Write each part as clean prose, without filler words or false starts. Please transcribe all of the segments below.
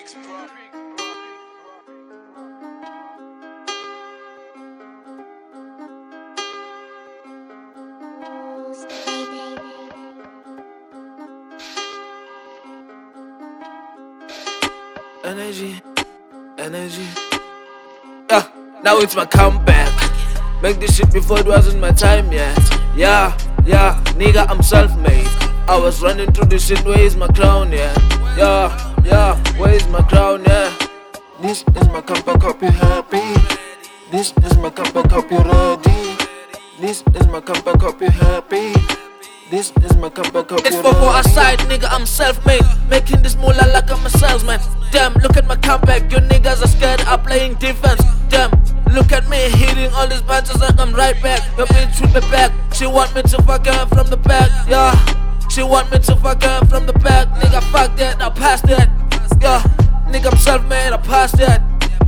Energy, energy. Yeah, now it's my comeback. Make this shit before it wasn't my time yet. Yeah, nigga, I'm self-made. I was running through this shit, where is my crown, yeah? Yeah, where is my crown, yeah? This is my comeback, hope you happy. This is my comeback, hope you ready. This is my comeback, hope you happy. This is my comeback, hope you ready. It's 4 aside, nigga, I'm self-made. Making this moolah like I'm a salesman. Damn, look at my comeback, you niggas are scared, I'm playing defense. Damn, look at me hitting all these punches like I'm right back. Your bitch with me back, she want me to fuck her from the back, yeah. She want me to fuck her from the back, nigga, fuck that, I passed that. Yeah, nigga, I'm self-made, I passed that.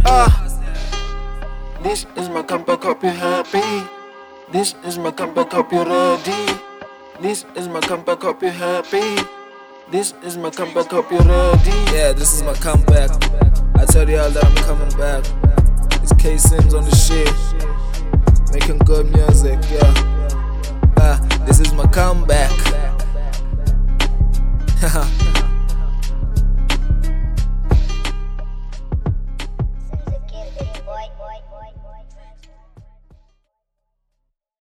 This is my comeback, hope you happy. This is my comeback, hope you ready. This is my comeback, hope you happy. This is my comeback, hope you ready. Yeah, this is my comeback. I tell y'all that I'm coming back. It's K Sims on the shit, making good music, yeah. This is my comeback.